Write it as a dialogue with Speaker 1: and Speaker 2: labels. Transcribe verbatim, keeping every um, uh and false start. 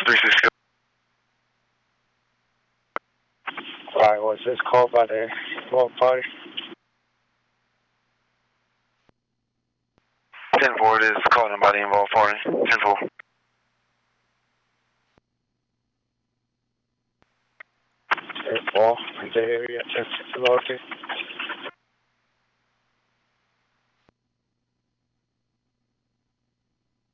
Speaker 1: three six two.
Speaker 2: Alright, was this called by the involved party?
Speaker 1: ten four, it is calling by the involved party. ten four.
Speaker 2: ten four, the area, just located.